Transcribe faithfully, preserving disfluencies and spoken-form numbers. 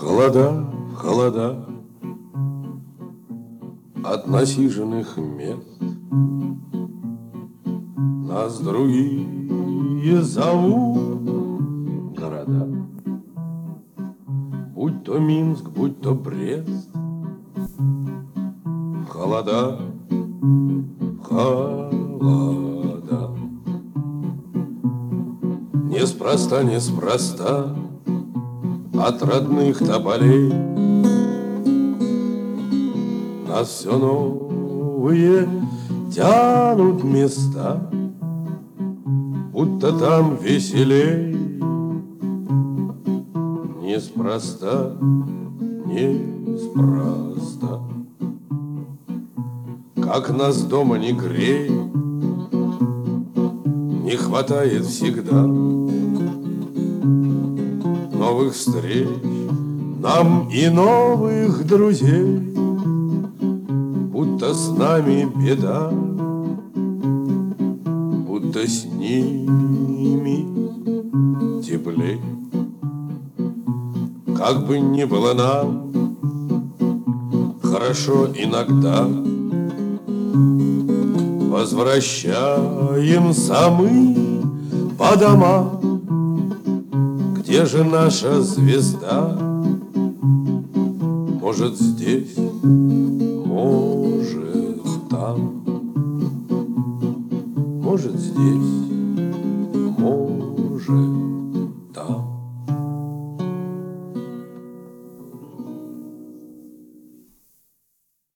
Холода, холода от насиженных мест нас другие зовут города. Будь то Минск, будь то Брест, холода, холода. Неспроста, неспроста от родных тополей нас все новые тянут места, будто там веселей. Неспроста, неспроста, как нас дома не грей, не хватает всегда новых встреч нам и новых друзей, будто с нами беда, будто с ними теплей. Как бы ни было нам хорошо иногда, возвращаемся мы по домам. Где же наша звезда? Может, здесь, может, там, может, здесь.